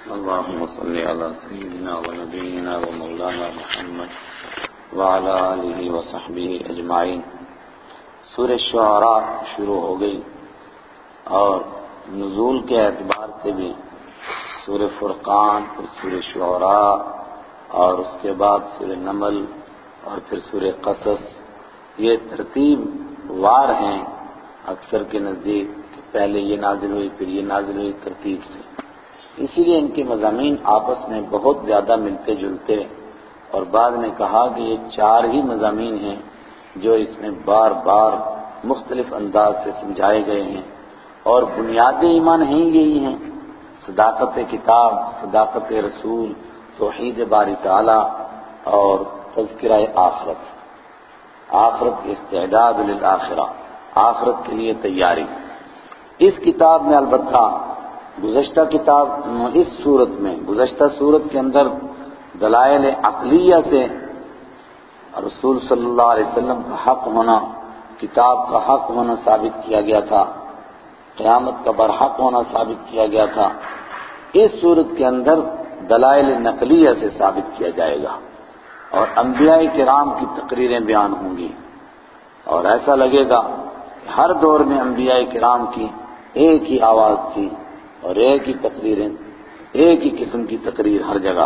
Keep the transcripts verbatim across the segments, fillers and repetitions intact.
اللهم صل على سيدنا ونبينا ومولانا محمد وعلى آلہ وصحبہ اجمعین۔ سورہ شعراء شروع ہو گئی اور نزول کے اعتبار سے بھی سورہ فرقان، پھر سورہ شعراء اور اس کے بعد سورہ نمل اور پھر سورہ قصص، یہ ترتیب وار ہیں اکثر کے نزدیک کہ پہلے یہ نازل ہوئی پھر یہ نازل ہوئی ترتیب سے، اسی لیے ان کے مضامین آپس میں بہت زیادہ ملتے جلتے، اور بعد نے کہا کہ یہ چار ہی مضامین ہیں جو اس میں بار بار مختلف انداز سے سمجھائے گئے ہیں، اور بنیاد ایمان ہیں یہی ہیں: صداقت کتاب، صداقت رسول، توحید باری تعالی اور تذکرہ آخرت، آخرت کی استعداد للآخرہ، آخرت کے لیے تیاری۔ اس کتاب میں البتہ گزشتہ کتاب اس صورت میں گزشتہ صورت کے اندر دلائل عقلیہ سے رسول صلی اللہ علیہ وسلم کا حق ہونا، کتاب کا حق ہونا ثابت کیا گیا تھا، قیامت کا برحق ہونا ثابت کیا گیا تھا۔ اس صورت کے اندر دلائل نقلیہ سے ثابت کیا جائے گا اور انبیاء کرام کی تقریریں بیان ہوں گی، اور ایسا لگے گا کہ ہر دور میں انبیاء کرام کی ایک ہی آواز تھی اور ایک ہی تقریریں، ایک ہی قسم کی تقریر ہر جگہ۔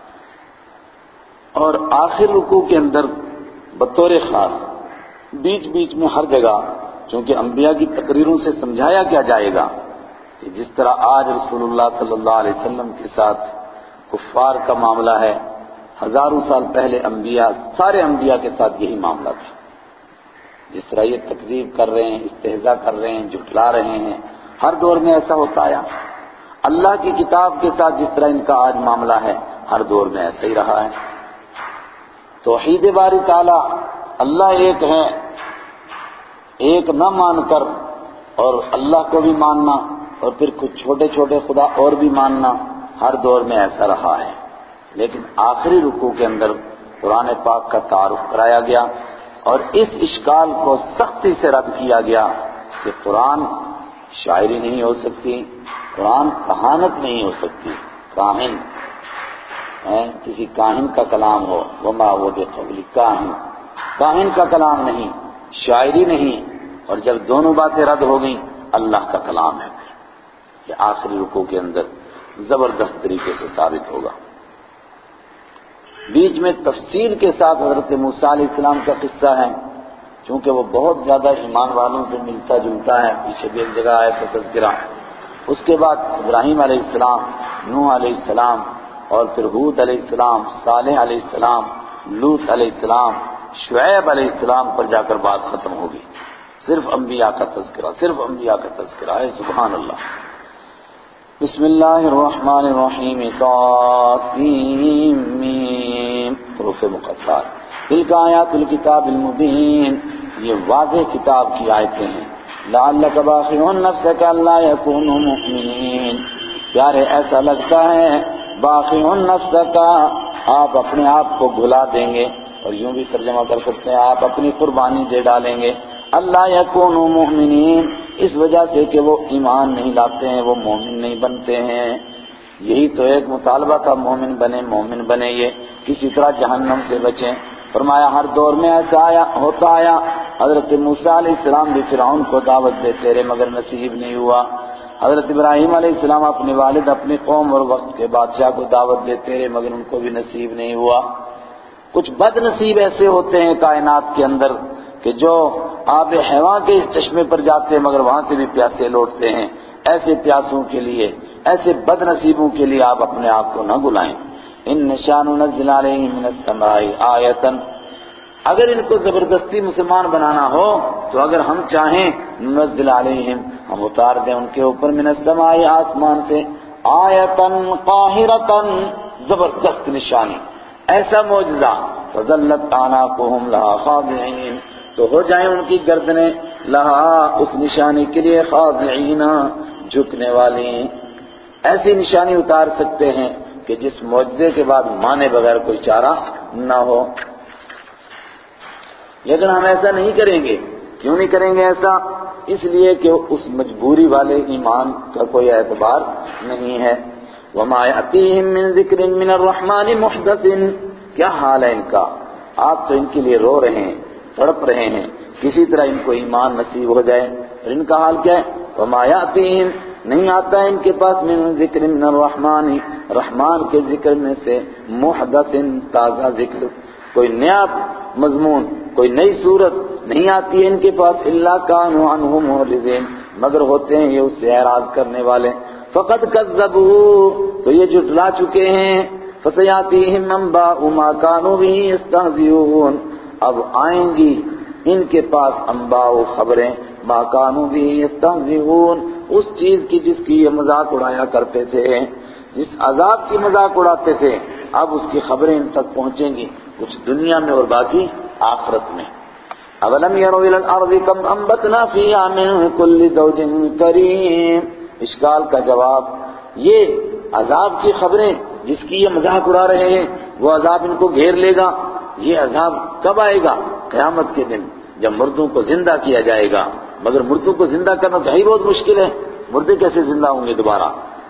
اور آخر رکوع کے اندر بطور خاص بیچ بیچ میں ہر جگہ چونکہ انبیاء کی تقریروں سے سمجھایا کیا جائے گا کہ جس طرح آج رسول اللہ صلی اللہ علیہ وسلم کے ساتھ کفار کا معاملہ ہے، ہزاروں سال پہلے انبیاء، سارے انبیاء کے ساتھ یہی معاملہ تھا۔ جس طرح یہ تکذیب کر رہے ہیں، استہزاء کر رہے ہیں، جھٹلا رہے ہیں، ہر دور میں ایسا ہوتا آیا۔ اللہ کی کتاب کے ساتھ جس طرح ان کا آج معاملہ ہے، ہر دور میں ایسا ہی رہا ہے۔ توحید باری تعالی، اللہ ایک ہے، ایک نہ مان کر اور اللہ کو بھی ماننا اور پھر کچھ چھوٹے چھوٹے خدا اور بھی ماننا، ہر دور میں ایسا رہا ہے۔ لیکن آخری رکوع کے اندر قرآن پاک کا تعارف کرایا گیا اور اس اشکال کو سختی سے رد کیا گیا کہ قرآن شاعری نہیں ہو سکتی، قرآن کہانت نہیں ہو سکتی، کاہن کسی کاہن کا کلام ہو، وما هو بقول کاہن، کاہن کا کلام نہیں، شاعری نہیں، اور جب دونوں باتیں رد ہو گئیں اللہ کا کلام ہے، یہ آخری رکوع کے اندر زبردست طریقے سے ثابت ہوگا۔ بیچ میں تفصیل کے ساتھ حضرت موسیٰ علیہ السلام کا قصہ ہے، چونکہ وہ بہت زیادہ ایمان والوں سے ملتا جلتا ہے، پیچھے بھی ایک جگہ آیا تھا تذکرہ۔ اس کے بعد ابراہیم علیہ السلام، نوح علیہ السلام، اور پھر ہود علیہ السلام، صالح علیہ السلام، لوط علیہ السلام، شعیب علیہ السلام پر جا کر بات ختم ہوگی۔ صرف انبیاء کا تذکرہ، صرف انبیاء کا تذکرہ ہے، سبحان اللہ۔ بسم اللہ الرحمن الرحیم، طاسیم میم، حروف مقطعات۔ تلک آیات الکتاب المبین، یہ واضح کتاب کی آیتیں ہیں۔ لعلک باخع نفسک الا یکونوا مؤمنین، پیارے ایسا لگتا ہے باخع نفسک، آپ اپنے آپ کو بھلا دیں گے، اور یوں بھی ترجمہ کر سکتے ہیں آپ اپنی قربانی دے ڈالیں گے، اللہ یکونوا مؤمنین، اس وجہ سے کہ وہ ایمان نہیں لاتے ہیں، وہ مومن نہیں بنتے ہیں۔ یہی تو ایک مطالبہ تھا، مومن بنے، مومن بنے، یہ کسی طرح جہنم سے بچیں۔ فرمایا ہر دور میں ایسا آیا ہوتا آیا، حضرت موسیٰ علیہ السلام بھی فرعون کو دعوت دیتے رہے مگر نصیب نہیں ہوا، حضرت ابراہیم علیہ السلام اپنے والد، اپنی قوم اور وقت کے بادشاہ کو دعوت دیتے رہے مگر ان کو بھی نصیب نہیں ہوا۔ کچھ بد نصیب ایسے ہوتے ہیں کائنات کے اندر کہ جو آب حیوان کے چشمے پر جاتے ہیں مگر وہاں سے بھی پیاسے لوٹتے ہیں۔ ایسے پیاسوں کے لیے، ایسے بد نصیبوں کے لیے آپ اپنے آپ کو نہ بلائیں۔ ان نشاء ننزل علیہم من السماء آیۃ، اگر ان کو زبردستی مسلمان بنانا ہو تو اگر ہم چاہیں ننزل علیہم، ہم اتار دیں ان کے اوپر من السماء، آسمان سے، آیۃ قاہرۃ، زبردست نشانی، ایسا معجزہ، فظلت اعناقهم لها خاضعین، تو ہو جائیں ان کی گردنیں لہا، اس نشانی کے لیے، خاضعین، جھکنے والی۔ ایسی نشانی اتار سکتے ہیں کہ جس معجزے کے بعد مانے بغیر کوئی چارہ نہ ہو، لیکن ہم ایسا نہیں کریں گے۔ کیوں نہیں کریں گے ایسا؟ اس لیے کہ اس مجبوری والے ایمان کا کوئی اعتبار نہیں ہے۔ وما يأتيهم من ذکر من الرحمن محدث، کیا حال ہے ان کا؟ آپ تو ان کے لیے رو رہے ہیں، تڑپ رہے ہیں، کسی طرح ان کو ایمان نصیب ہو جائے، اور ان کا حال کیا ہے؟ وما يأتيهم، نہیں آتا ہے ان کے پاس من ذکر من الرحمن، رحمان کے ذکر میں سے، محدث تازہ ذکر، کوئی نیا مضمون، کوئی نئی صورت نہیں آتی ہے ان کے پاس، الا كانوا عنه معرضين، مگر ہوتے ہیں یہ اس سے اعراض کرنے والے۔ فقد كذبوا، تو یہ جھٹلا چکے ہیں، فسيأتيهم أنباء ما كانوا به يستهزئون، اب آئیں گی ان کے پاس انباء و خبریں، ما كانوا به يستهزئون، اس چیز کی جس کی یہ مذاق اڑایا کرتے تھے، جس عذاب کی مذاق اڑاتے تھے، اب اس کی خبریں ان تک پہنچیں گی، کچھ دنیا میں اور باقی آخرت میں۔ اولم يروا الى الارض كم انبتنا فيها من كل زوج كريم، اشکال کا جواب، یہ عذاب کی خبریں جس کی یہ مذاق اڑا رہے ہیں، وہ عذاب ان کو گھیر لے گا۔ یہ عذاب کب آئے گا؟ قیامت کے دن، جب مردوں کو زندہ کیا جائے گا، مگر مردوں کو زندہ کرنا تو ہی بہت مشکل ہے، مردے کیسے زندہ ہوں گے دوبارہ؟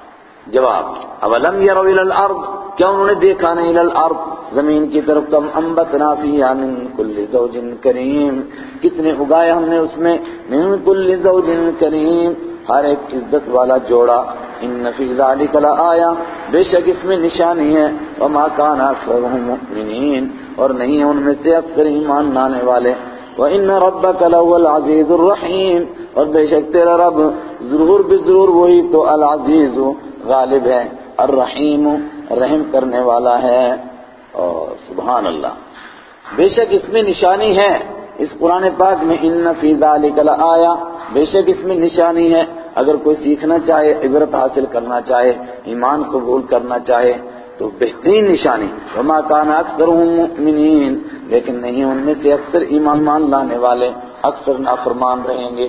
جواب، اولم يروا الى الارض، کیا انہوں نے دیکھا نہیں، الى الارض، زمین کی طرف، کم انبتنا فیہا من کل زوج کریم، کتنے اگائے ہم نے اس میں، من کل زوج کریم، ہر ایک عزت والا جوڑا، ان فی ذلک لآیہ، بے شک اس میں نشانی ہے، وما کان اکثرهم مؤمنین، اور نہیں ہیں ان میں سے اکثر ایمان لانے والے، وان ربک لهو العزیز الرحیم، اور بے شک تیرا رب ضرور بضرور وہی تو العزیز غالب ہے، الرحیم رحم کرنے والا ہے۔ اور سبحان اللہ، بے شک اس میں نشانی ہے، اس قرآن پاک میں، ان فی ذلک لآیہ، بے شک اس میں نشانی ہے، اگر کوئی سیکھنا چاہے، عبرت حاصل کرنا چاہے، ایمان قبول کرنا چاہے تو بہترین نشانی، وما کان اکثرهم مؤمنین، لیکن نہیں ان میں سے اکثر ایمان مان لانے والے، اکثر نافرمان رہیں گے۔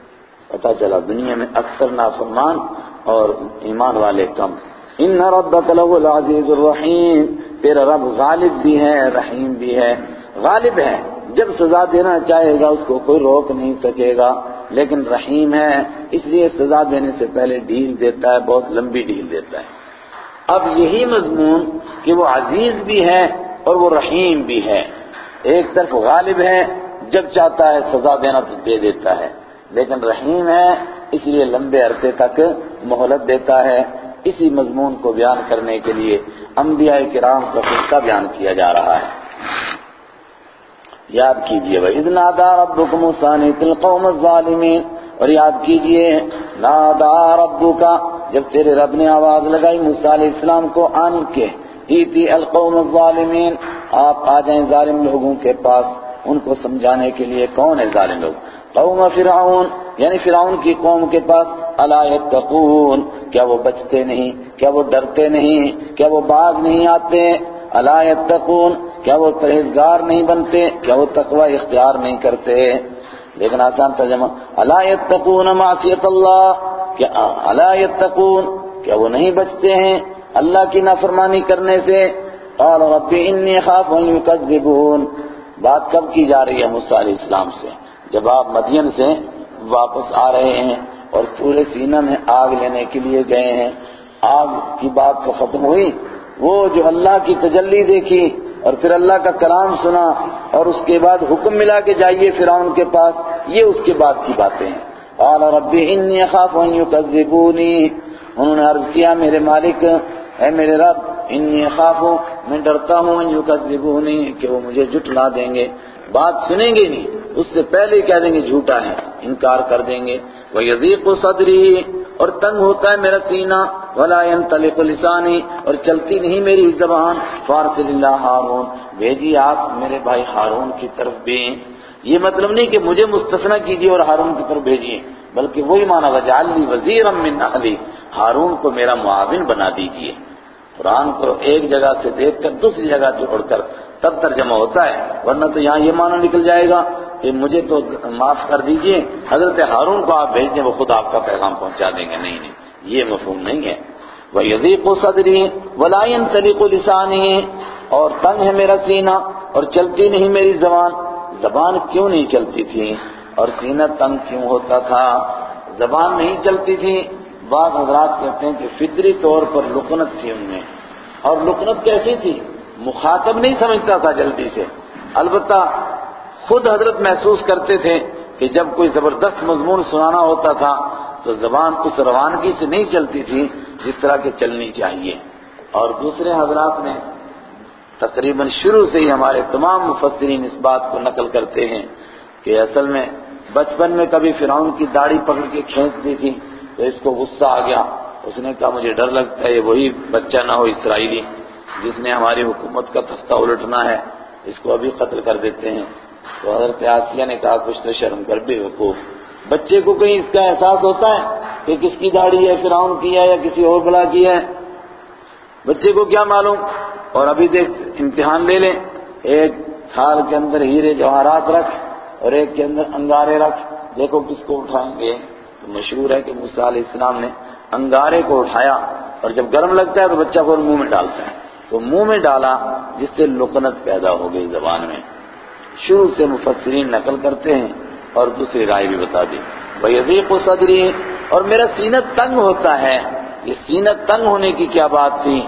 پتہ چلا دنیا میں اکثر نافرمان اور ایمان والے کم۔ ان ربک لهو العزیز الرحیم، تیرا رب غالب بھی ہے، رحیم بھی ہے۔ غالب ہے، جب سزا دینا چاہے گا اس کو کوئی روک نہیں سکے گا، لیکن رحیم ہے، اس لیے سزا دینے سے پہلے ڈھیل دیتا ہے، بہت لمبی ڈھیل دیتا ہے۔ اب یہی مضمون کہ وہ عزیز بھی ہے اور وہ رحیم بھی ہے، ایک طرف غالب ہے، جب چاہتا ہے سزا دینا تو دے دیتا ہے، لیکن رحیم ہے، اس لیے لمبے عرصے تک مہلت دیتا ہے۔ اسی مضمون کو بیان کرنے کے لیے انبیاء کرام کا قصہ بیان کیا جا رہا ہے۔ یاد کیجئے، وَإِذْ نَادَىٰ رَبُّكَ مُوسَىٰ أَنِ ائْتِ الْقَوْمَ الظَّالِمِينَ، اور یاد کیجئے، نَادَىٰ رَبُّكَ، جب تیرے رب نے آواز لگائی موسیٰ علیہ السلام کو، آن کے ایتی القوم الظالمین، آپ آ جائیں ظالم لوگوں کے پاس، ان کو سمجھانے کے لیے۔ کون ہے ظالم لوگ؟ قوم فرعون، یعنی فرعون کی قوم کے پاس۔ الا یتقون، کیا وہ بچتے نہیں، کیا وہ ڈرتے نہیں، کیا وہ باز نہیں آتے؟ الا یتقون، کیا وہ پرہیزگار نہیں بنتے، کیا وہ تقوی اختیار نہیں کرتے؟ لیکن آسان ترجمہ، الا یتقون معصیت اللہ، کیا الا یتقون، کیا وہ نہیں بچتے ہیں اللہ کی نافرمانی کرنے سے؟ قال رب انی اخاف ان یکذبون، بات کب کی جا رہی ہے موسیٰ علیہ السلام سے؟ جب آپ مدین سے واپس آ رہے ہیں اور پورے سینہ میں آگ لینے کے لیے گئے ہیں، آگ کی بات تو ختم ہوئی، وہ جو اللہ کی تجلی دیکھی اور پھر اللہ کا کلام سنا اور اس کے بعد حکم ملا کہ جائیے فرعون کے پاس، یہ اس کے بعد کی باتیں ہیں۔ قال رب انی اخاف ان یکذبونی، انہوں نے عرض کیا میرے مالک، اے میرے رب، انی اخاف، میں ڈرتا ہوں، ان یکذبونی، کہ وہ مجھے جھٹلا دیں گے، بات سنیں گے نہیں، اس سے پہلے کہہ دیں گے جھوٹا ہے، انکار کر دیں گے۔ وَيَضِيقُ صَدْرِي، اور تنگ ہوتا ہے میرا سینہ، وَلَا يَنْطَلِقُ لِسَانِي، اور چلتی نہیں میری زبان، فَأَرْسِلِ اللَّهَ هَارُونَ، بھیجیے آپ میرے بھائی ہارون کی طرف بھی۔ یہ مطلب نہیں کہ مجھے مستثنی کیجیے اور ہارون کی طرف بھیجیے، بلکہ وہی معنی وَاجْعَلْ لِي وَزِيرًا مِّنْ أَهْلِي، ہارون کو میرا معاون بنا دیجیے۔ قرآن کو ایک جگہ سے دیکھ کر دوسری جگہ چھوڑ کر تب ترجمہ ہوتا ہے، ورنہ تو یہاں یہ معنی نکل جائے گا کہ مجھے تو معاف کر دیجئے، حضرت ہارون کو آپ بھیج دیں، وہ خود آپ کا پیغام پہنچا دیں گے۔ نہیں نہیں، یہ مفہوم نہیں ہے۔ وَيَضِيقُ صَدْرِي وَلَا يَنْطَلِقُ لِسَانِي، اور تنگ ہے میرا سینہ اور چلتی نہیں میری زبان۔ زبان کیوں نہیں چلتی تھی اور سینہ تنگ کیوں ہوتا تھا؟ زبان نہیں چلتی تھی، بعض حضرات کہتے ہیں کہ فطری طور پر لکنت تھی ان میں، اور لکنت کیسی تھی؟ مخاطب نہیں سمجھتا تھا جلدی سے، البتہ خود حضرت محسوس کرتے تھے کہ جب کوئی زبردست مضمون سنانا ہوتا تھا تو زبان اس روانگی سے نہیں چلتی تھی جس طرح کے چلنی چاہیے۔ اور دوسرے حضرات نے تقریباً شروع سے ہی ہمارے تمام مفسرین اس بات کو نقل کرتے ہیں کہ اصل میں بچپن میں کبھی فرعون کی داڑھی پکڑ کے کھینچ دی تھی تو اس کو غصہ آ گیا، اس نے کہا مجھے ڈر لگتا ہے یہ وہی بچہ نہ ہو اسرائیلی جس نے ہماری حکومت کا تختہ الٹنا ہے، اس کو ابھی قتل کر دیتے ہیں۔ تو حضرت آسیہ نے کہا کچھ تو شرم کر بے وقوف، بچے کو کہیں اس کا احساس ہوتا ہے کہ کس کی داڑھی ہے، فرعون کی ہے یا کسی اور بلا کی ہے؟ بچے کو کیا معلوم؟ اور ابھی دیکھ امتحان لے لیں، ایک تھال کے اندر ہیرے جواہرات رکھ اور ایک کے اندر انگارے رکھ، دیکھو کس کو اٹھائیں گے؟ تو مشہور ہے کہ موسیٰ علیہ السلام نے انگارے کو اٹھایا اور جب گرم لگتا ہے تو بچہ کو منہ میں ڈالتا ہے، تو منہ میں ڈالا جس سے لکنت پیدا ہو گئی زبان میں۔ شروع سے مفسرین نقل کرتے ہیں اور دوسری رائے بھی بتا دی۔ وَيَضِيقُ صَدْرِي، اور میرا سینہ تنگ ہوتا ہے۔ یہ سینہ تنگ ہونے کی کیا بات تھی؟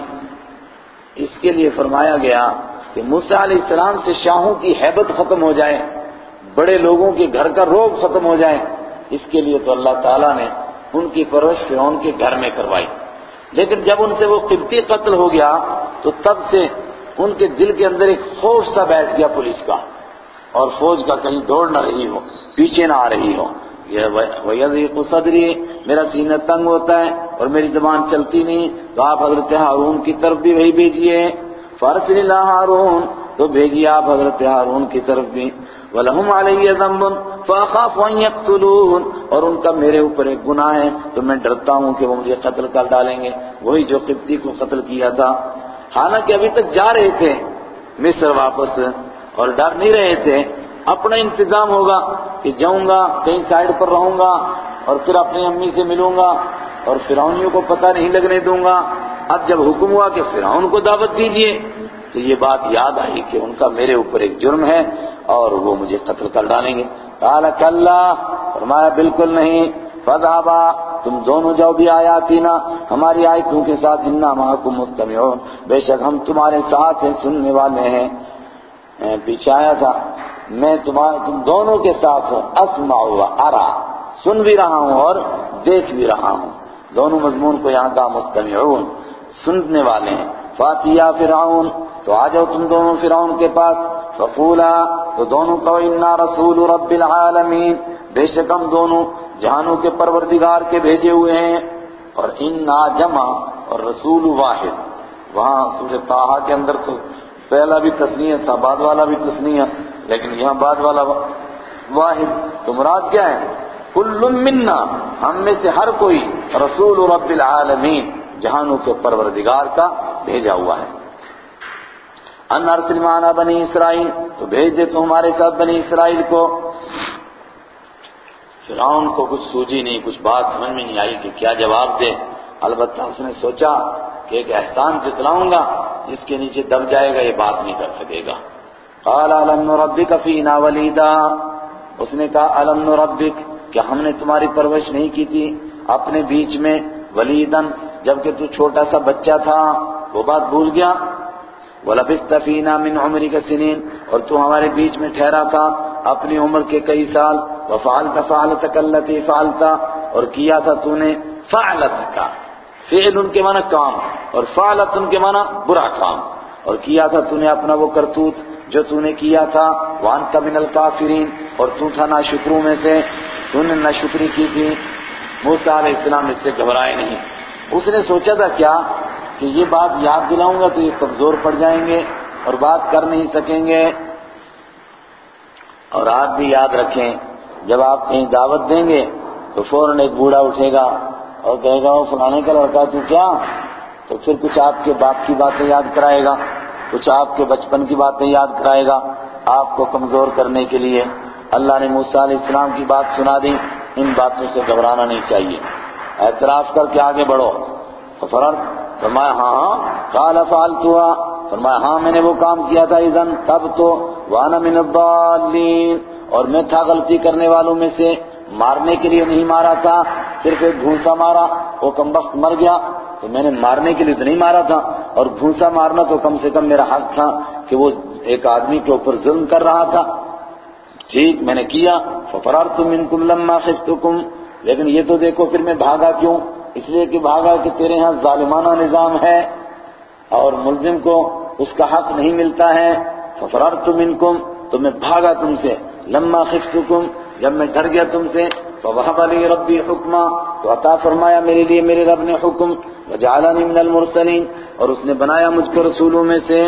اس کے لیے فرمایا گیا کہ موسیٰ علیہ السلام سے شاہوں کی ہیبت ختم ہو جائے، بڑے لوگوں کے گھر کا روب ختم ہو جائے، اس کے لیے تو اللہ تعالیٰ نے ان کی پرورش فرعون کے گھر میں کروائی۔ لیکن جب ان سے وہ قبطی قتل ہو گیا تو تب سے ان کے دل کے اندر ایک خوف سا بیٹھ گیا پولیس کا، اور فوج کا کہیں دوڑ نہ رہی ہو، پیچھے نہ آ رہی ہو۔ یہ وَيَضِيقُ صَدْرِي، میرا سینہ تنگ ہوتا ہے اور میری زبان چلتی نہیں، تو آپ حضرت ہارون کی طرف بھی وہی بھیجیے، فَأَرْسِلِ إِلَىٰ ہارون، تو بھیجیے آپ حضرت ہارون کی طرف بھی۔ وَلَهُمْ عَلَيَّ ذَنبٌ فَأَخَافُ أَن يَقْتُلُونِ، اور ان کا میرے اوپر ایک گناہ ہے تو میں ڈرتا ہوں کہ وہ مجھے قتل کر ڈالیں گے، وہی جو قبطی کو قتل کیا تھا۔ حالانکہ ابھی تک جا رہے تھے مصر واپس اور ڈر نہیں رہے تھے، اپنا انتظام ہوگا کہ جاؤں گا کہیں سائڈ پر رہوں گا اور پھر اپنی امی سے ملوں گا اور فرعونیوں کو پتہ نہیں لگنے دوں گا۔ اب جب حکم ہوا کہ فرعون کو دعوت دیجیے تو یہ بات یاد آئی کہ ان کا میرے اوپر ایک جرم ہے اور وہ مجھے قتل کر ڈالیں گے۔ قال کلا، فرمایا بالکل نہیں، فذهبا، تم دونوں جاؤ بھی آیاتنا، ہماری آیتوں کے ساتھ، انا معکم مستمعون، بے شک ہم تمہارے ساتھ ہیں، سننے والے ہیں۔ پیچھے آیا تھا میں تمہارے تم دونوں کے ساتھ ہوں، اسمع و ارا، سن بھی رہا ہوں اور دیکھ بھی رہا ہوں، دونوں مضمون کو یہاں کا مستمعون، سننے والے ہیں۔ فاتیا فرعون، تو آ جاؤ تم دونوں فرعون کے پاس، فقولا، تو دونوں کہو انا رسول رب العالمین، بے شک ہم دونوں جہانوں کے پروردگار کے بھیجے ہوئے ہیں۔ اور انا جمع اور رسول واحد، وہاں سورہ طٰہٰ کے اندر تو پہلا بھی تثنیہ تھا، بعد والا بھی تثنیہ، لیکن یہاں بعد والا واحد، تو مراد کیا ہے؟ کل منا، ہم میں سے ہر کوئی رسول رب العالمین، جہانوں کے پروردگار کا بھیجا ہوا ہے۔ ان ارسل معنا بنی اسرائیل، تو بھیج دے تو ہمارے ساتھ بنی اسرائیل کو۔ فرعون کو کچھ سوجی نہیں، کچھ بات سمجھ میں نہیں آئی کہ کیا جواب دے، البتہ اس نے سوچا کہ ایک احسان جتلاؤں گا، جس کے نیچے دب جائے گا یہ بات نہیں کر سکے گا۔ قال الم نربک فینا ولیدا، اس نے کہا الم نربک، کیا ہم نے تمہاری پرورش نہیں کی تھی اپنے بیچ میں، ولیدن، جبکہ تو چھوٹا سا بچہ تھا، وہ بات بھول گیا؟ وَلَبِثْتَ فِينَا مِنْ عُمْرِكَ سِنِينَ، اور تو ہمارے بیچ میں ٹھہرا تھا اپنی عمر کے کئی سال، وَفَعَلْتَ فَعَلَتَكَ الَّتِي فَعَلْتَ، اور کیا تھا تو نے فعلت کا، فعل ان کے معنی کام اور فعلت ان کے معنی برا کام، اور کیا تھا تو نے اپنا وہ کرتوت جو تو نے کیا تھا، وَأَنْتَ مِنَ الْكَافِرِينَ، اور تو تھا ناشکروں میں سے، تو نے ناشکری کی تھی۔ موسیٰ علیہ السلام اس سے گھبرائے نہیں، اس نے سوچا تھا کیا کہ یہ بات یاد دلاؤں گا تو یہ کمزور پڑ جائیں گے اور بات کر نہیں سکیں گے۔ اور آپ بھی یاد رکھیں، جب آپ کہیں دعوت دیں گے تو فوراً ایک بوڑھا اٹھے گا اور کہے گا وہ فلانے کا لڑکا تو کیا، تو پھر کچھ آپ کے باپ کی باتیں یاد کرائے گا، کچھ آپ کے بچپن کی باتیں یاد کرائے گا، آپ کو کمزور کرنے کے لیے۔ اللہ نے موسیٰ علیہ السلام کی بات سنا دی، ان باتوں سے گھبرانا نہیں چاہیے، اعتراف کر کے آگے بڑھو۔ فرر فرمایا ہاں ہاں، قال فعلتها، فرمایا ہاں میں نے وہ کام کیا تھا، اذن تب تو، وانا من الضالین، اور میں تھا غلطی کرنے والوں میں سے، مارنے کے لیے نہیں مارا تھا، صرف ایک گھونسا مارا، وہ کمبخت مر گیا، تو میں نے مارنے کے لیے تو نہیں مارا تھا، اور گھونسا مارنا تو کم سے کم میرا حق تھا کہ وہ ایک آدمی کے اوپر ظلم کر رہا تھا، ٹھیک میں نے کیا۔ فَفَرَرْتُ مِنْكُمْ لَمَّا خِفْتُكُمْ، لیکن یہ تو دیکھو پھر میں بھاگا کیوں؟ اس لیے کہ بھاگا کہ تیرے ہاں ظالمانہ نظام ہے اور ملزم کو اس کا حق نہیں ملتا ہے۔ فَفَرَرْتُ مِنْكُمْ، تو میں بھاگا تم سے، لَمَّا خِفْتُكُمْ، جب میں ڈر گیا تم سے، فَوَهَبَ لِي رَبِّي حُکْمًا، تو عطا فرمایا میرے لیے میرے رب نے حکم، وَجَعَلَنِي مِنَ الْمُرْسَلِينَ، اور اس نے بنایا مجھ کو رسولوں میں سے۔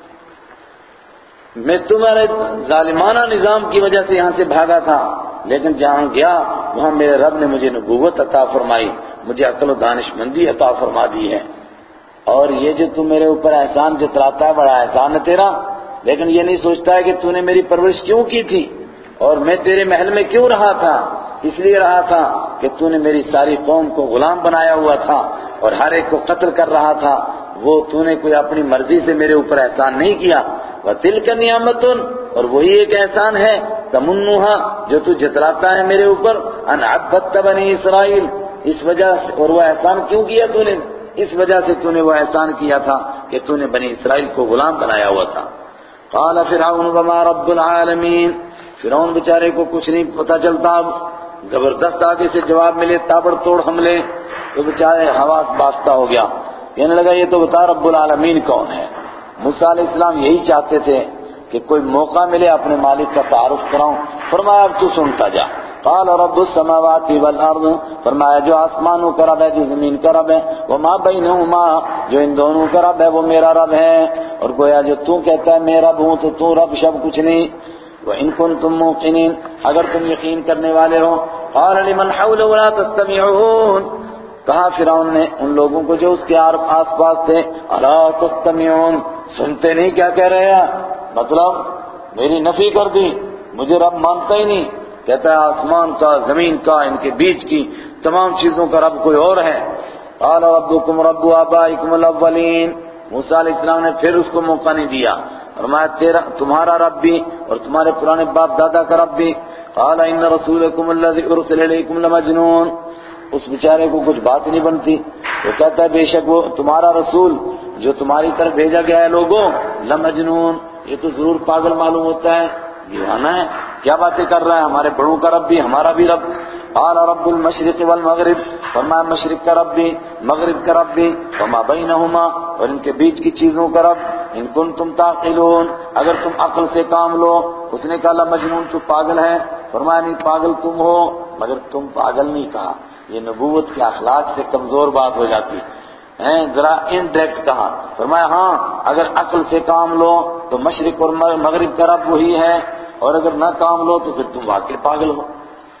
میں تمہارے ظالمانہ نظام کی وجہ سے یہاں سے بھاگا تھا، لیکن جہاں گیا وہاں میرے رب نے مجھے نبوت عطا فرمائی، مجھے عقل و دانش مندی عطا فرما دی ہے۔ اور یہ جو تم میرے اوپر احسان جتلاتا ہے، بڑا احسان ہے تیرا، لیکن یہ نہیں سوچتا ہے کہ تو نے میری پرورش کیوں کی تھی اور میں تیرے محل میں کیوں رہا تھا؟ اس لیے رہا تھا کہ تو نے میری ساری قوم کو غلام بنایا ہوا تھا اور ہر ایک کو قتل کر رہا تھا، وہ تو نے کوئی اپنی مرضی سے میرے اوپر احسان نہیں کیا۔ وَتِلْكَ نِعْمَةٌ، اور وہی ایک احسان ہے، تَمُنُّهَا، جو تو جتلاتا ہے میرے اوپر، أَنْ عَبَّدْتَ بَنِي اسرائیل، اس وجہ سے، اور وہ احسان کیوں کیا تو نے؟ اس وجہ سے تو نے وہ احسان کیا تھا کہ تو نے بنی اسرائیل کو غلام بنایا ہوا تھا۔ قال فرعون وما رب العالمین، فرعون بیچارے کو کچھ نہیں پتہ چلتا، اب زبردست آگے سے جواب ملے، تابڑ توڑ حملے، تو بیچارے حواس باختہ ہو گیا، کہنے لگا یہ تو بتا رب العالمین کون ہے؟ موسیٰ علیہ السلام یہی چاہتے تھے کہ کوئی موقع ملے اپنے مالک کا تعارف کراؤں، فرمایا اب تو سنتا جا۔ قال رب السماوات والارض، فرمایا جو آسمانوں کا رب ہے، جو زمین کا رب ہے، وما بینہما، جو ان دونوں کا رب ہے، وہ میرا رب ہے۔ اور گویا جو تو کہتا ہے میں رب ہوں تو تو رب شب کچھ نہیں۔ وَإِن كُنتُم مُوقِنِينَ، اگر تم یقین کرنے والے ہو۔ قال لمن حوله ولا تستمعون، کہا فرعون نے ان لوگوں کو جو اس کے آس پاس تھے، الا تستمعون، سنتے نہیں کیا کہہ رہے ہیں؟ مطلب میری نفی کر دی، مجھے رب مانتا ہی نہیں، کہتا ہے آسمان کا، زمین کا، ان کے بیچ کی تمام چیزوں کا رب کوئی اور ہے۔ قال ربكم رب آبائكم الاولین، موسیٰ علیہ السلام نے پھر اس کو موقع نہیں دیا، فرمایا تیرا تمہارا رب بھی اور تمہارے پرانے باپ دادا کا رب بھی۔ قال ان رسولكم الذي ارسل اليكم لمجنون، اس بیچارے کو کچھ بات نہیں بنتی، وہ کہتا ہے بے شک وہ تمہارا رسول جو تمہاری طرف بھیجا گیا ہے لوگوں، لمجنون، یہ تو ضرور پاگل معلوم ہوتا ہے، دیوانہ ہے، کیا باتیں کر رہا ہے، ہمارے بڑوں کا رب بھی ہمارا بھی رب۔ قال رب المشرق والمغرب، فرمایا مشرق کا رب بھی مغرب کا رب بھی، وما بینہما، اور ان کے بیچ کی چیزوں کا رب، ان کنتم تعقلون، اگر تم عقل سے کام لو۔ اس نے کہا مجنون تو پاگل ہے، فرمایا نہیں پاگل تم ہو، مگر تم پاگل نہیں کہا، یہ نبوت کے اخلاق سے کمزور بات ہو جاتی ہے، ذرا انڈائریکٹ کہا، فرمایا ہاں اگر عقل سے کام لو تو مشرق اور مغرب کا رب وہی ہے، اور اگر نہ کام لو تو پھر تم واقعی پاگل ہو۔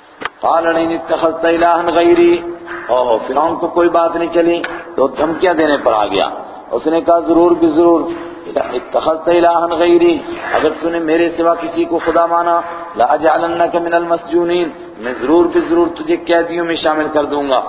قال لئن اتخذت الہا غیری، اوہ فرعون کو کوئی بات نہیں چلی تو دھمکیاں دینے پر آ گیا، اس نے کہا ضرور بھی ضرور، اتخذت الہا غیری، اگر تو نے میرے سوا کسی کو خدا مانا، لاجعلنک من المسجونین، میں ضرور بھی ضرور تجھے قیدیوں میں شامل کر دوں گا۔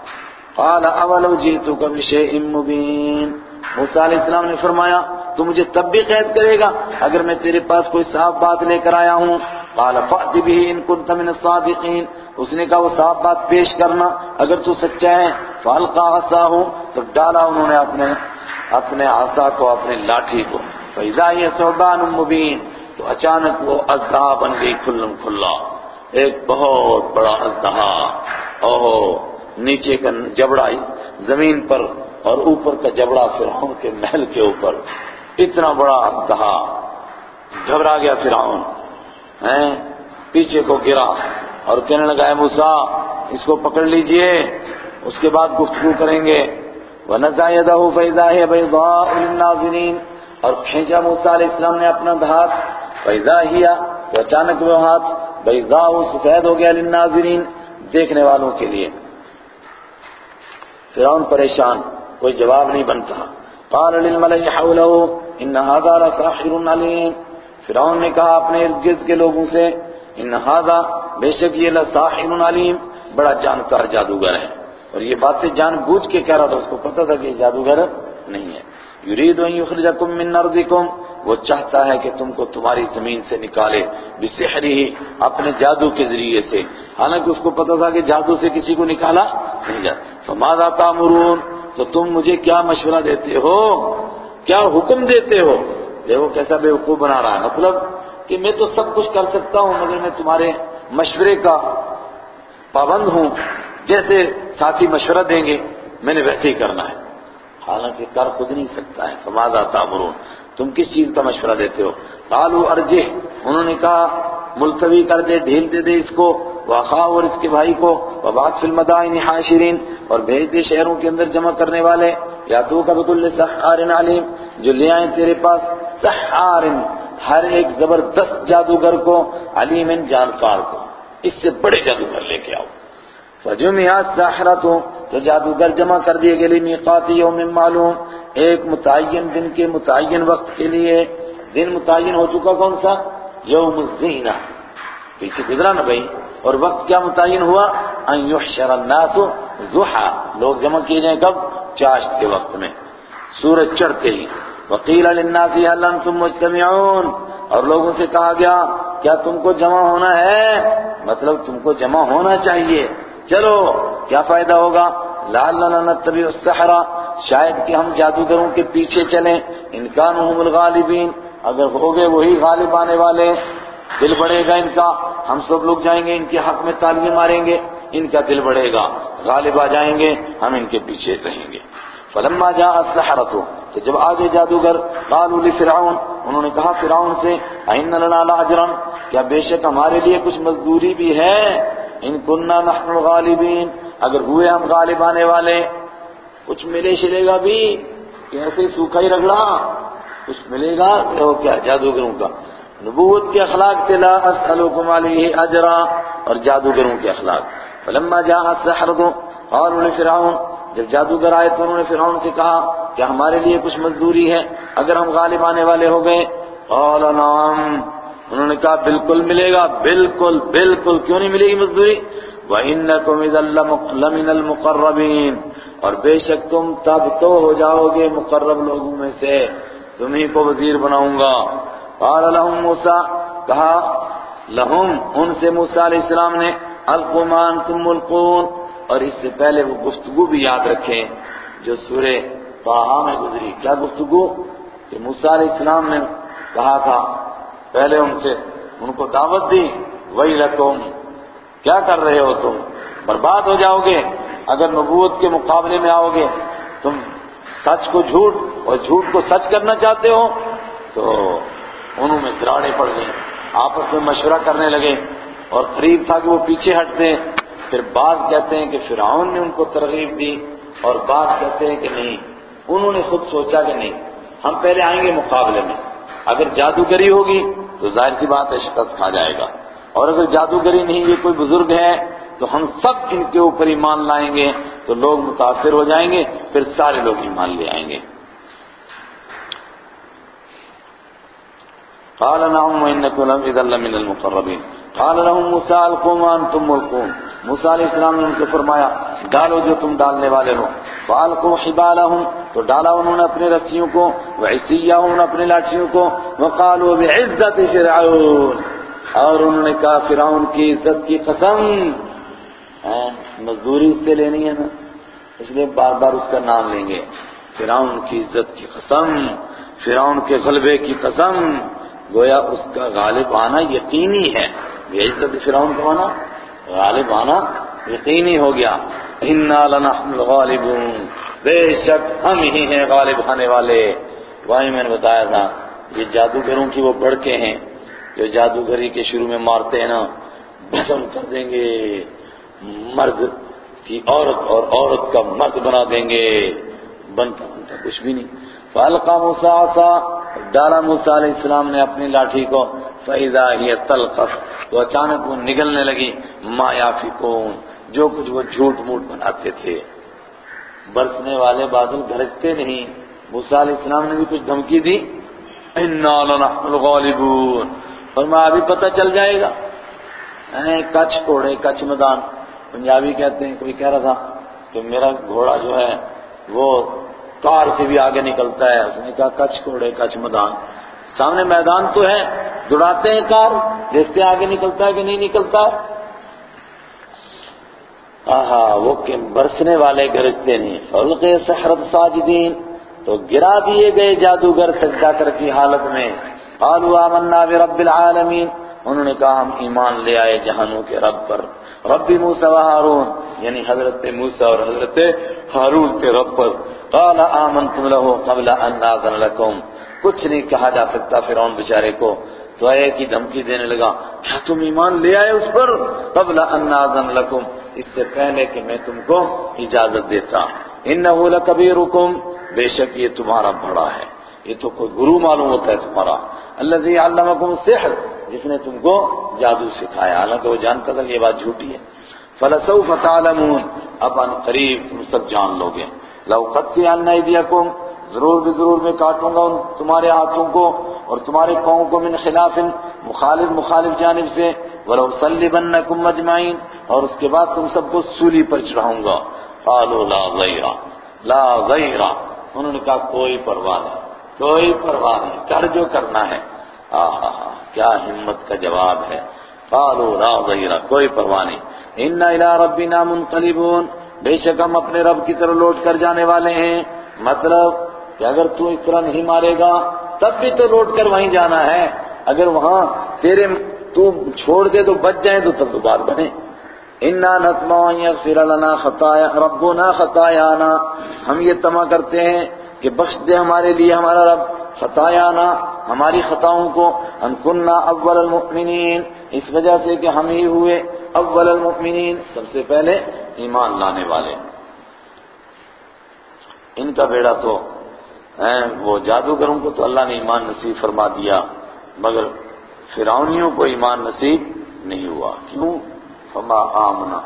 قال اولو جئتک بشیء مبین، موسیٰ علیہ السلام نے فرمایا تو مجھے تب بھی قید کرے گا اگر میں تیرے پاس کوئی صاف بات لے کر آیا ہوں۔ قال فأت به ان كنت من الصادقین، اس نے کہا وہ صاف بات پیش کرنا اگر تو سچا ہے۔ فالقى عصاه، تو ڈالا انہوں نے اپنے اپنے عصا کو، اپنے لاٹھی کو، فاذا هي ثعبان مبین، تو اچانک وہ اژدہا بن گئی کھلم کھلا، ایک بہت بڑا اژدہا، اوہ نیچے کا جبڑا زمین پر اور اوپر کا جبڑا فرعون کے محل کے اوپر، اتنا بڑا اژدہا، گھبرا گیا فرعون، ہیں پیچھے کو گرا اور کہنے لگا اے موسیٰ اس کو پکڑ لیجئے، اس کے بعد گفتگو کریں گے۔ وَنَزَعَ يَدَهُ فَإِذَا هِيَ بَيْضَاءُ لِلنَّاظِرِينَ، اور کھینچا موسیٰ علیہ السلام نے اپنا ہاتھ، فَإِذَا هِيَ، تو اچانک وہ ہاتھ بَيْضَاءُ، سفید ہو گیا، لِلنَّاظِرِينَ، دیکھنے والوں کے لیے۔ فرعون پریشان، کوئی جواب نہیں بنتا۔ قال للملئ حوله ان هذا لساحر علیم، فرعون نے کہا اپنے ارد گرد کے لوگوں سے ان هذا، بے شک یہ لساحر علیم، بڑا جانکار جادوگر ہے، اور یہ باتیں جان بوجھ کے کہہ رہا تھا، اس کو پتہ تھا کہ یہ جادوگر نہیں ہے۔ یرید ان یخرجکم من ارضکم، وہ چاہتا ہے کہ تم کو تمہاری زمین سے نکالے، بسحرہ، اپنے جادو کے ذریعے سے، حالانکہ اس کو پتا تھا کہ جادو سے کسی کو نکالا نہیں جاتا۔ فماذا تأمرون، تو تم مجھے کیا مشورہ دیتے ہو، کیا حکم دیتے ہو؟ دیکھو کیسا بیوقوف بنا رہا ہے، مطلب کہ میں تو سب کچھ کر سکتا ہوں مگر میں تمہارے مشورے کا پابند ہوں، جیسے ساتھی مشورہ دیں گے میں نے ویسے ہی کرنا ہے، حالانکہ کر خود نہیں سکتا ہے۔ فماذا تأمرون، تم کس چیز کا مشورہ دیتے ہو؟ قالوا ارجہ، انہوں نے کہا ملتوی کر دے، ڈھیل دے دے اس کو، واخاہ، اور اس کے بھائی کو، وبعث فی المدائن حاشرین، اور بھیج دے شہروں کے اندر جمع کرنے والے، یاتوک بکل سحار علیم، جو لے آئیں تیرے پاس سحار، ہر ایک زبردست جادوگر کو، علیم، جانکار کو، اس سے بڑے جادوگر لے کے آؤ۔ فجمع السحرۃ، تو جادوگر جمع کر دیے گئے، لمیقات یوم معلوم، ایک متعین دن کے متعین وقت کے لیے۔ دن متعین ہو چکا کون سا؟ یوم الزینہ، پیچھے گزرا نا بھائی، اور وقت کیا متعین ہوا؟ ان یحشر الناس ضحیٰ، لوگ جمع کیے جائیں کب؟ چاشت کے وقت میں، سورج چڑھتے ہی۔ وقیل للناس هل انتم مجتمعون، اور لوگوں سے کہا گیا کیا تم کو جمع ہونا ہے، مطلب تم کو جمع ہونا چاہیے، چلو کیا فائدہ ہوگا؟ لعلنا نتبع السحرہ، شاید کہ ہم جادوگروں کے پیچھے چلیں، ان کانوا هم الغالبین، اگر ہوگے وہی غالب آنے والے، دل بڑھے گا ان کا، ہم سب لوگ جائیں گے ان کے حق میں تالیاں ماریں گے، ان کا دل بڑھے گا، غالب آ جائیں گے، ہم ان کے پیچھے رہیں گے۔ فلما جاء السحرۃ، تو جب آگے جادوگر، قالوا لفرعون، انہوں نے کہا فرعون سے، اِنَّ لَنَا لَأَجْرًا، کیا بے شک ہمارے لیے کچھ مزدوری بھی ہے، ان كُنَّا نَحْنُ الْغَالِبِينَ، اگر ہوئے ہم غالب آنے والے، کچھ ملے شلے گا بھی کہ ایسے ہی سوکھا ہی رگڑا، کچھ ملے گا وہ کیا جادوگروں کا نبوت کے اخلاق تھے، لا اسألکم علیہ اجرا، اور جادوگروں کے اخلاق۔ فلما جاء السحرۃ قالوا لفرعون، جب جادوگر آئے تو انہوں نے فرعون سے کہا کہ ہمارے لیے کچھ مزدوری ہے اگر ہم غالب آنے والے ہو گئے؟ قال نعم، انہوں نے کہا بالکل ملے گا، بالکل بالکل، کیوں نہیں ملے گی مزدوری؟ وَإِنَّكُمْ إِذًا لَمِنَ الْمُقَرَّبِينَ، اور بے شک تم تب تو ہو جاؤ گے مقرب لوگوں میں سے، تمہیں کو وزیر بناؤں گا۔ قال لهم موسیٰ، کہا لہم، ان سے موسیٰ علیہ السلام نے، القوا ما انتم ملقون، اور اس سے پہلے وہ گفتگو بھی یاد رکھیں جو سورہ طٰہٰ میں گزری۔ کیا گفتگو؟ کہ موسیٰ علیہ السلام نے کہا تھا، پہلے ان سے ان کو دعوت دی، وَيْلَكُمْ، کیا کر رہے ہو تم، برباد ہو جاؤ گے اگر نبوت کے مقابلے میں آؤ گے، تم سچ کو جھوٹ اور جھوٹ کو سچ کرنا چاہتے ہو۔ تو انہوں میں دراڑیں پڑ گئیں، آپس میں مشورہ کرنے لگے، اور قریب تھا کہ وہ پیچھے ہٹتے، پھر بعض کہتے ہیں کہ فرعون نے ان کو ترغیب دی، اور بعض کہتے ہیں کہ نہیں، انہوں نے خود سوچا کہ نہیں ہم پہلے آئیں گے مقابلے میں، اگر جادوگری ہوگی تو ظاہر سی بات ہے شکست کھا جائے گا، اور اگر جادوگری نہیں، یہ کوئی بزرگ ہے تو ہم سب ان کے اوپر ایمان لائیں گے تو لوگ متاثر ہو جائیں گے، پھر سارے لوگ ایمان لے آئیں گے۔ قال نعم وإنكم إذا لمن المقربين قال لهم موسى القوا ما انتم ملقون، موسیٰ علیہ السلام نے ان سے فرمایا ڈالو جو تم ڈالنے والے ہو۔ فالقوا حبالهم، تو ڈالا انہوں نے اپنے رسیوں کو، وعصیهم، اپنے لاٹھیوں کو، وقالوا بعزت فرعون، اور انہوں نے کہا فرعون کی عزت کی قسم، مزدوری اس سے لینی ہے نا، اس لیے بار بار اس کا نام لیں گے، فرعون کی عزت کی قسم، فرعون کے غلبے کی قسم، گویا اس کا غالب آنا یقینی ہے، یہ عزت فرعون کا آنا غالب آنا یقینی ہو گیا۔ اِنَّا لَنَحْنُ الْغَالِبُونَ، بے شک ہم ہی ہیں غالب آنے والے۔ وہی میں نے بتایا تھا یہ جادوگروں کی وہ بڑکے ہیں جو جادوگری کے شروع میں مارتے ہیں نا، بھسم کر دیں گے، مرد کی عورت اور عورت کا مرد بنا دیں گے، بنتا بنتا کچھ بھی نہیں۔ فَأَلْقَى مُوسَىٰ عَصَاهُ، ڈالا موسیٰ علیہ السلام نے اپنی لاٹھی کو، فَإِذَا هِيَ تَلْقَفُ، تو اچانک وہ نگلنے لگی، مَا يَأْفِكُونَ، جو کچھ وہ جھوٹ موٹ بناتے تھے۔ برسنے والے بادل گرجتے نہیں، موسیٰ علیہ السلام نے بھی کچھ دھمکی دی، اِنَّا لَنَحْنُ الْغَالِبُونَ، فرمایا ابھی پتہ چل جائے گا، کچھ کوڑے کچھ میدان، پنجابی کہتے ہیں، کوئی کہہ رہا تھا کہ میرا گھوڑا جو ہے وہ کار سے بھی آگے نکلتا ہے. اس نے کہا کچھ کوڑے کچھ میدان, سامنے میدان تو ہے, دوڑاتے ہیں کار, دیکھتے آگے نکلتا ہے کہ نہیں نکلتا. آہا وہ کہ برسنے والے گرجتے نہیں. فَأُلْقِيَ السَّحَرَةُ سَاجِدِينَ, تو گرا دیے گئے جادوگر سجدہ کر کی حالت میں. قَالُوا آمَنَّا بِرَبِّ الْعَالَمِينَ, انہوں نے کہا ہم ایمان لے آئے جہانوں کے رب پر. رب موسیٰ و ہارون, یعنی حضرت موسیٰ اور حضرت ہارون کے رب پر. قَالَ آمَنْتُمْ لَهُ قَبْلَ أَنْ آذَنَ لَكُمْ, کچھ نہیں کہا جا سکتا فرعون بیچارے کو, تو اے کی دھمکی دینے لگا, کیا تم ایمان لے آئے اس پر؟ قبل ان آذن لکم, اس سے پہلے کہ میں تم کو اجازت دیتا. انہ لکبیرکم, بے شک یہ تمہارا بڑا ہے, یہ تو کوئی گرو معلوم ہوتا ہے تمہارا. الذی علمکم السحر, جس نے تم کو جادو سکھایا, حالانکہ وہ جانتا تھا کہ یہ بات جھوٹی ہے. فلسوف تعلمون, اب ان قریب تم سب جان لوگے. لأقطعن ایدیکم, ضرور بھی ضرور میں کاٹوں گا ان تمہارے ہاتھوں کو اور تمہارے پاؤں کو, من خلاف, مخالف مخالف جانب سے. وَلَأُصَلِّبَنَّكُمْ أَجْمَعِينَ, اور اس کے بعد تم سب کو سولی پر چڑھاؤں گا. قالوا لا غیر, لا غیر, انہوں نے کہا کوئی پرواہ نہیں, کوئی پرواہ نہیں, کر جو کرنا ہے. آہا کیا ہمت کا جواب ہے. قالوا لا غیر, کوئی پرواہ نہیں. اِنَّا إِلَىٰ رَبِّنَا مُنْقَلِبُونَ, بے شک ہم اپنے رب کی طرف لوٹ کر جانے والے ہیں. مطلب کہ اگر تو اس طرح نہیں مارے گا تب بھی تو لوٹ کر وہیں جانا ہے. اگر وہاں تیرے تو چھوڑ دے تو بچ جائیں تو تب تو بات بنے. اِنَّا نَطْمَعُ أَن يَغْفِرَ لَنَا خَطَايَا رَبُّنَا خَطَايَانَا, ہم یہ طمع کرتے ہیں کہ بخش دے ہمارے لیے ہمارا رب خطایانا, ہماری خطاؤں کو. ان كنا اول المؤمنین, اس وجہ سے کہ ہم ہی ہوئے اول المؤمنین, سب سے پہلے ایمان لانے والے. ان کا بیڑا تو وہ جادوگروں کو تو اللہ نے ایمان نصیب فرما دیا, مگر فرعونیوں کو ایمان نصیب نہیں ہوا. کیوں؟ فما آمنا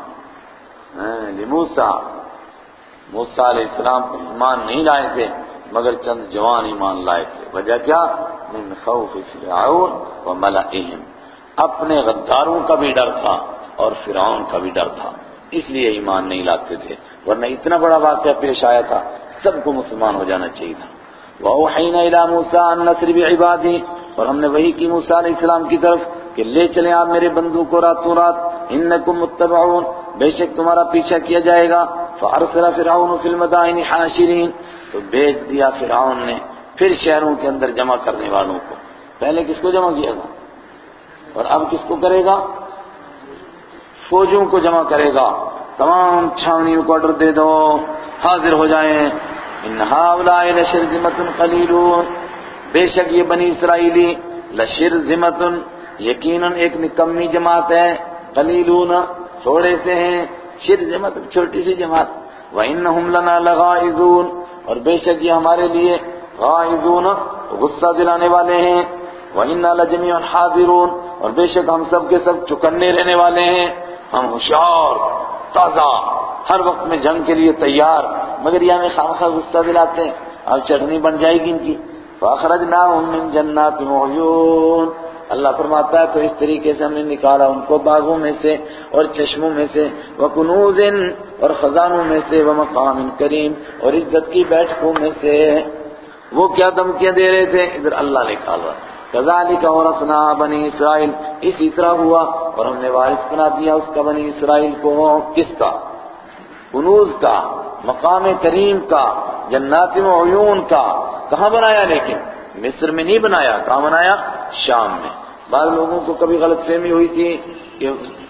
لموسیٰ, موسیٰ علیہ السلام پر ایمان نہیں لائے تھے مگر چند جوان ایمان لائے تھے. وجہ کیا؟ من خوف فرعون وملئہم, اپنے غداروں کا بھی ڈر تھا اور فرعون کا بھی ڈر تھا, اس لیے ایمان نہیں لاتے تھے. ورنہ اتنا بڑا واقعہ پیش آیا تھا, سب کو مسلمان ہو جانا چاہیے تھا. وَأَوْحَيْنَا إِلَىٰ مُوسَىٰ أَن أَسْرِ بِعِبَادِي, اور ہم نے وحی کی موسیٰ علیہ السلام کی طرف کہ لے چلیں آپ میرے بندوں کو راتوں رات. إِنَّكُمْ مُتَّبَعُونَ, بے شک تمہارا پیچھا کیا جائے گا. فَأَرْسَلَ فِرْعَوْنُ فِي الْمَدَائِنِ حَاشِرِينَ, تو بھیج دیا فرعون نے پھر شہروں کے اندر جمع کرنے والوں کو. پہلے کس کو جمع کیا تھا اور اب کس کو کرے گا؟ فوجوں کو جمع کرے گا. تمام چھاونیوں کو آرڈر دے دو حاضر ہو جائیں. ان هؤلاء لشرذمة قلیلون, بے شک یہ بنی اسرائیلی لشرذمة, یقیناً ایک نکمی جماعت ہے. قلیلون, تھوڑے سے ہیں. شرذمة چھوٹی سی جماعت. وَإِنَّهُمْ لَنَا لَغَائِظُونَ, اور بے شک یہ ہمارے لیے غائظون, غصہ دلانے والے ہیں. وَإِنَّا لَجَمِيعٌ حَاضِرُونَ, اور بے شک ہم سب کے سب چکنے رہنے والے ہیں. ہم ہوشیار, تازہ, ہر وقت میں جنگ کے لیے تیار, مگر یہ ہمیں خامخواہ غصہ دلاتے ہیں. اب چٹنی بن جائے گی ان کی. فَأَخْرَجْنَاهُمْ مِنْ جَنَّاتٍ وَعُيُونٍ, اللہ فرماتا ہے تو اس طریقے سے ہم نے نکالا ان کو باغوں میں سے اور چشموں میں سے. وَكُنُوزٍ, اور خزانوں میں سے. وَمَقَامٍ كَرِيمٍ, اور عزت کی بیٹھکوں میں سے. وہ کیا دھمکیاں دے رہے تھے, ادھر اللہ نکالا. كَذَلِكَ وَرَثْنَا بَنِي اسرائیل, اسی طرح ہوا اور ہم نے وارث بنا دیا اس کا بنی اسرائیل کو. کس کا؟ کنوز کا, مقام کریم کا, جنات و عیون کا. کہاں بنایا؟ لیکن مصر میں نہیں بنایا. کہاں بنایا؟ شام میں. بعض لوگوں کو کبھی غلط فہمی ہوئی تھی کہ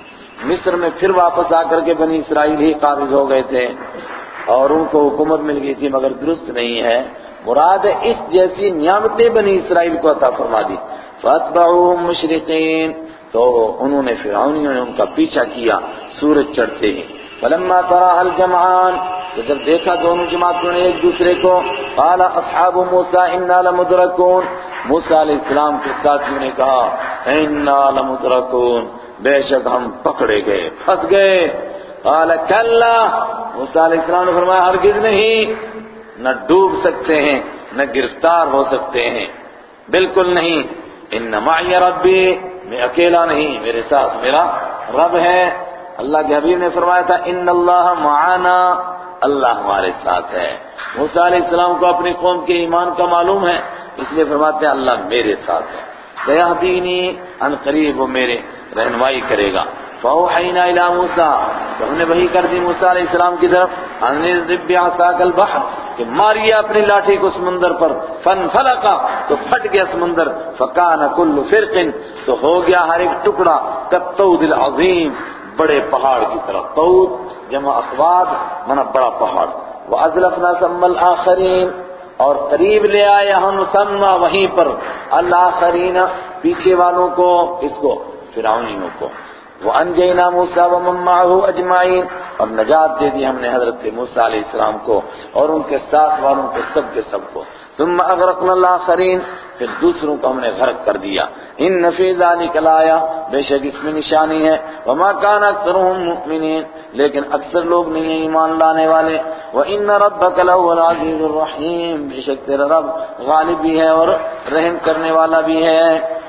مصر میں پھر واپس آ کر کے بنی اسرائیل ہی قابض ہو گئے تھے اور ان کو حکومت مل گئی تھی, مگر درست نہیں ہے. مراد ہے اس جیسی نعمتیں بنی اسرائیل کو عطا فرما دی. فَأَتْبَعُوهُمْ مُشْرِقِينَ, تو انہوں نے فرعونیوں نے ان کا پیچھا کیا سورج چڑھتے ہی. فَلَمَّا تَرَاءَ الْجَمْعَانِ, تو جب دیکھا دونوں جماعتوں نے ایک دوسرے کو. قَالَ أَصْحَابُ مُوسَىٰ إِنَّا لَمُدْرَكُونَ, موسیٰ علیہ السلام کے ساتھیوں نے کہا إِنَّا لَمُدْرَكُونَ, بے شک ہم پکڑے گئے, پھنس گئے. قَالَ كَلَّا, موسیٰ علیہ السلام نے فرمایا ہرگز نہیں, نہ ڈوب سکتے ہیں نہ گرفتار ہو سکتے ہیں, بالکل نہیں. إِنَّ مَعِيَ رَبِّي, میں اکیلا نہیں, میرے ساتھ میرا رب ہے. اللہ کے حبیب نے فرمایا تھا إِنَّ اللَّهَ مَعَنَا, اللہ ہمارے ساتھ ہے۔ موسیٰ علیہ السلام کو اپنی قوم کے ایمان کا معلوم ہے، اس لیے فرماتے ہیں اللہ میرے ساتھ ہے۔ سَيَهْدِينِي عن قریب وہ میرے رہنمائی کرے گا۔ فَأَوْحَيْنَا إِلَىٰ مُوسَىٰ تو ہم نے وحی کر دی موسیٰ علیہ السلام کی طرف أَنِ اضْرِب بِّعَصَاكَ الْبَحْرَ کہ ماریے اپنی لاٹھی کو سمندر پر، فَانْفَلَقَ تو پھٹ گیا سمندر، فَكَانَ كُلُّ فِرْقٍ تو ہو گیا ہر ایک ٹکڑا كَالطَّوْدِ الْعَظِيمِ بڑے پہاڑ کی طرح، طود جمع اخواد منا بڑا پہاڑ۔ وَأَزْلَفْنَا ثَمَّ الْآخَرِينَ اور قریب لے آئے ہم ثم وہیں پر الآخرین پیچھے والوں کو، اس کو فرعونیوں کو۔ وَأَنْجَيْنَا مُوسَىٰ وَمَن مَّعَهُ أَجْمَعِينَ اور نجات دے دی ہم نے حضرت موسیٰ علیہ السلام کو اور ان کے ساتھ والوں کو سب کے سب کو۔ ثم اغرقنا الآخرین پھر دوسروں کو ہم نے غرق کر دیا۔ ان فی ذلک لآیہ بے شک اس میں نشانی ہے، وما کان اکثرهم مؤمنین لیکن اکثر لوگ نہیں ہیں ایمان لانے والے۔ وان ربک لہو العزیز الرحیم بے شک تیرا رب غالب بھی ہے اور رحم کرنے والا بھی ہے۔